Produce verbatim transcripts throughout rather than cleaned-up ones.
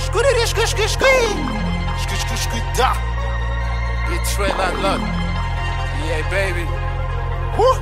Shkuri shkuri shkuri shkuri shkuri shkuri shkuri da. Betray like luck. Yeah, baby. Woo.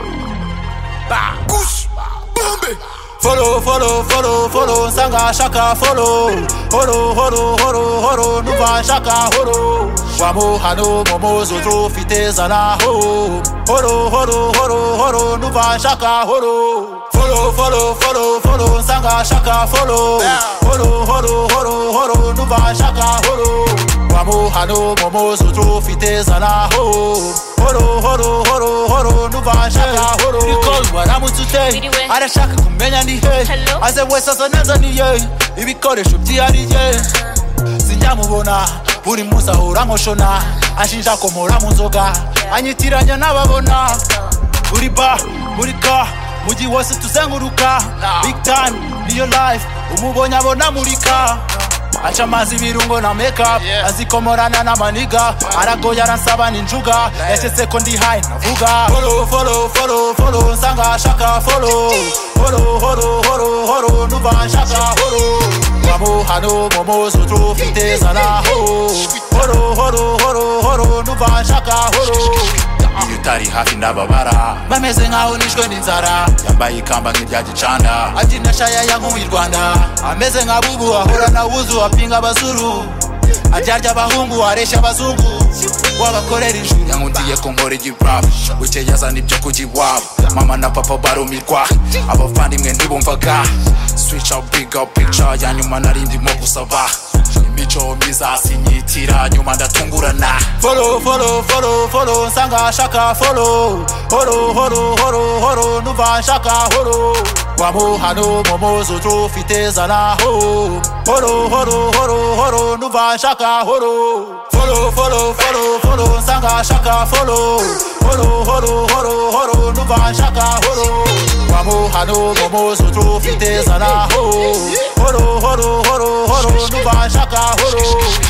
Ba. Push. Bombe. Follow, follow, follow, follow, sanga shaka follow. Horo, horo, horo, horo, nuva shaka horo. Wamo hano momo zozo fiteza na ho. Horo, horo, horo, horo, nuva shaka horo. Follow, follow, follow, follow, sanga shaka follow. Horo, horo, horo, horo, nuva shaka horo. Wamo hano momo zozo fiteza na ho. Horo, horo, horo, horo, nuva shaka horo. Because what I'm today, arashaka kumenya ni hey. Aze wesa saneza ni ye. Ibikoresho byihariye sinjamubona buri munsi ahora nkoshona anshinja komora mu nzoga anyitiranya n'ababona buri ba buri ka mugi wose tuzenguruka big time niyo life umubonye abona murika acha amazi ibirungo na make up azikomorana n'amaniga aragoya aransaba n'injuga yashetse ko ndi high navuga follow follow follow follow sanga shaka follow horo horo horo horo nuva shaka horo wamo hano momo zozo fiteza na ho horo horo horo horo nuva shaka horo iyo utari hafi ndababara bameze nkaho nishwe n'inzara yambaye ikamba nk'irya gicanda abyina shaya yankuye i Rwanda ameze nka bubu ahora na wuzu apinga abazuru aryarya abahungu aresha abazungu wabakorera ijuru yankundiye ko nkora igipap buke yazana ibyo kujya iwabo mama na papa barumirwa abavandimwe ntibumvaga switch out big up picture ya nyuma nari ndimo gusaba imico myiza sinyitira nyuma ndatungurana follow follow follow follow sanga shaka follow horo horo horo horo nuva shaka horo wamo hano momo zozo fiteza na ho horo horo horo horo nuva shaka horo follow follow follow follow sanga shaka follow horo horo horo horo nuva shaka horo wamo hano momo zozo fiteza na ho horo horo horo horo nuva shaka horo